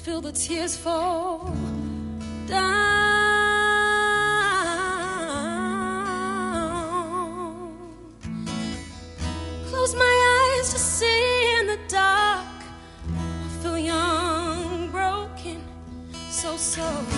feel the tears fall down. Close my eyes to see in the dark. I feel young, broken, so